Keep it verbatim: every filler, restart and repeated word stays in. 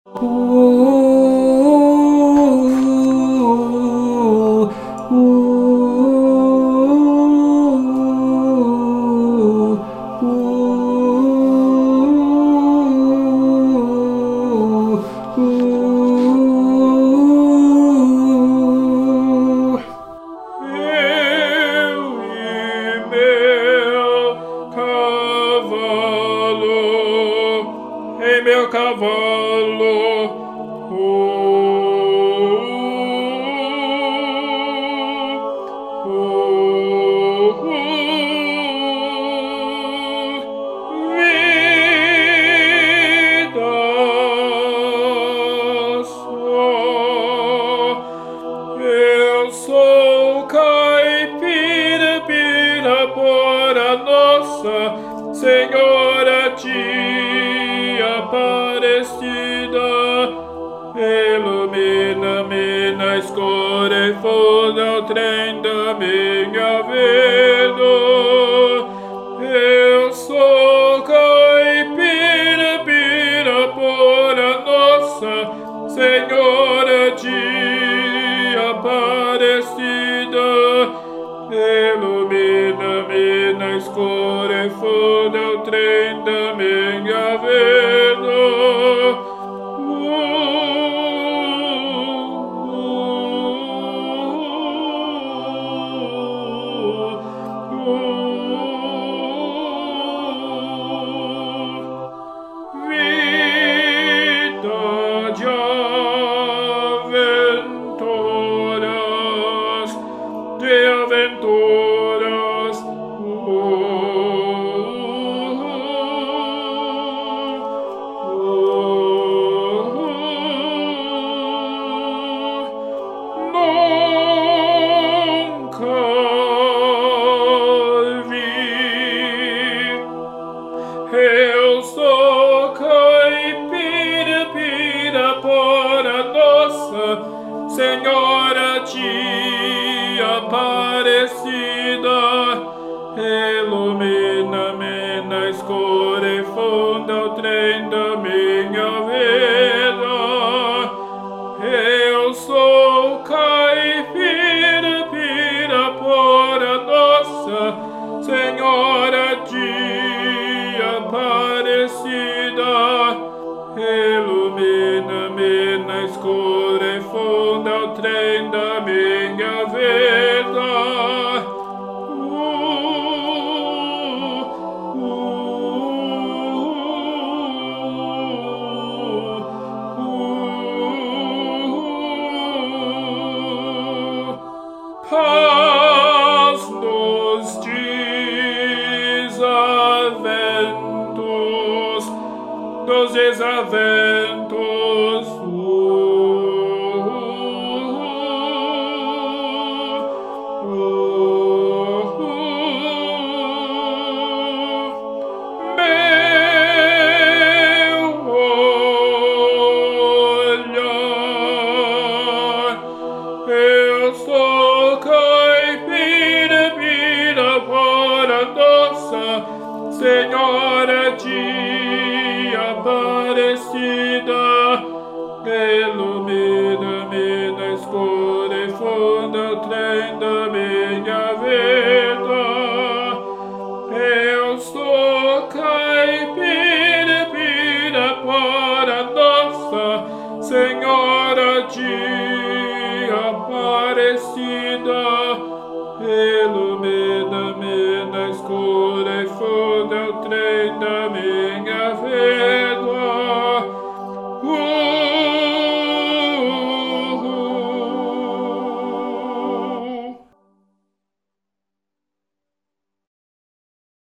Meu cavalo, oh, oh, oh, vida só. Eu sou caipira, Pirapora, Nossa Senhora Tia Aparecida, ilumina-me na escura e foda o trem da minha vida. Eu sou caipira, Pirapora, Nossa Senhora Tia Aparecida, ilumina-me na escura e foda o trem da minha vida. Vida de aventuras, de aventuras, oh, oh, oh, nunca vi. Eu sou caipira, Pirapora, Nossa Senhora Tia Aparecida, ilumina-me na escura e funda o trem da minha vida. Eu sou caipira, Pirapora, Nossa Senhora Tia Aparecida, ilumina-me na escura e funda o trem da minha vida. Paz nos desaventos, dos desaventos, uh, uh, uh, meu olhar, eu sou caipira, Pirapora, Nossa Senhora Tia Aparecida, ilumina-me na escura e funda o trem da minha vida. Eu sou caipira, Pirapora, Nossa Senhora Tia Aparecida, ilumina-me na escura e funda o trem da minha vida.